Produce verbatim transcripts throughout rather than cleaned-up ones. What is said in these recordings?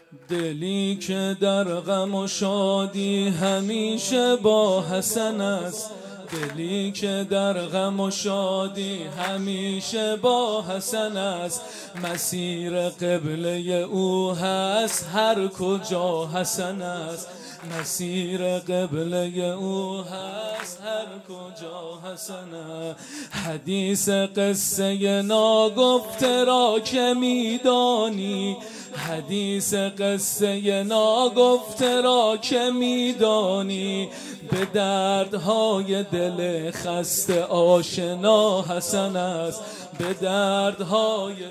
دلی که در غم و شادی همیشه با حسن است، دلی که در غم و شادی همیشه با حسن است. مسیر قبله او هست هر کجا حسن است، مسیر قبله او هست هر کجا حسن است. حدیث قصه ناگفته را که میدانی، حدیث قصه ناگفته را که میدانی، به دردهای دل خسته آشنا حسن است، به دردهای دل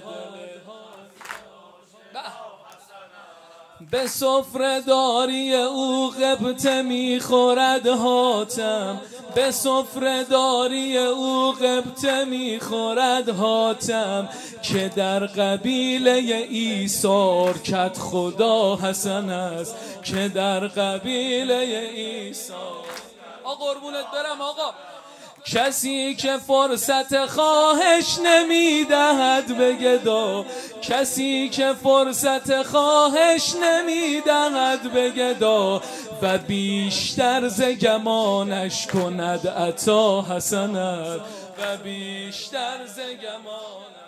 به سفره داری او غبطه میخورد حاتم، به سفره داری او غبطه میخورد حاتم، که در قبیله ایثار کت خدا حسن است، که در قبیله ایثار. آقا قربونت برم آقا. کسی که فرصت خواهش نمیدهد به گدا، کسی که فرصت خواهش نمیدهد به گدا، و بیشتر ز گمانش کند عطا حسن است، و بیشتر ز گمانش.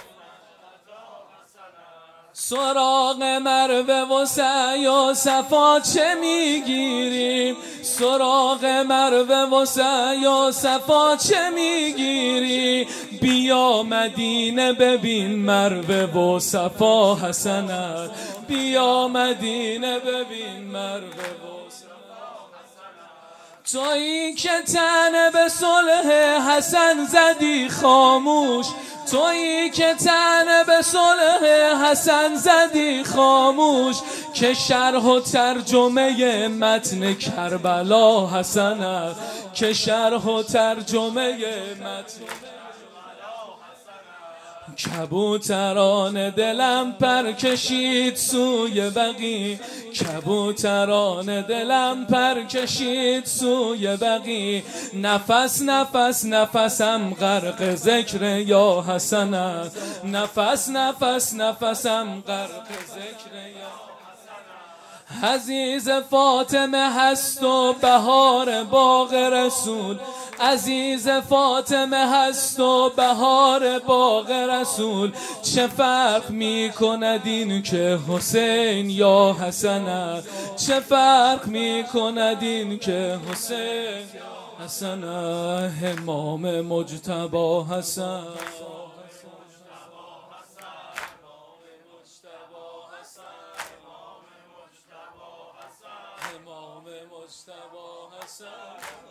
سراغ مروه و سعی و صفا چه میگیریم، سراغ مروه و سعی و صفا چه میگیری، بیا مدینه ببین مروه و صفا حسن است، بیا مدینه ببین مروه و صفا حسن است. تویی که طعنه به صلح حسن زدی خاموش، تویی که طعنه به صلح حسن زدی خاموش، که شرح و ترجمه متن کربلا حسن است، که شرح و ترجمه متن. کبوتران دلم پر کشید سوی بقی، کبوتران دلم پر کشید سوی بقی، نفس نفس نفسم غرق ذکر یا حسن است، نفس نفس نفسم غرق ذکر یا عزیز فاطمه هست و بهار باغ رسول، عزیز فاطمه هست و بهار باغ رسول، چه فرق می کند این که حسین یا حسن است، چه فرق می کند این که حسین حسن است. امام مجتبی حسن، امام مجتبی حسن.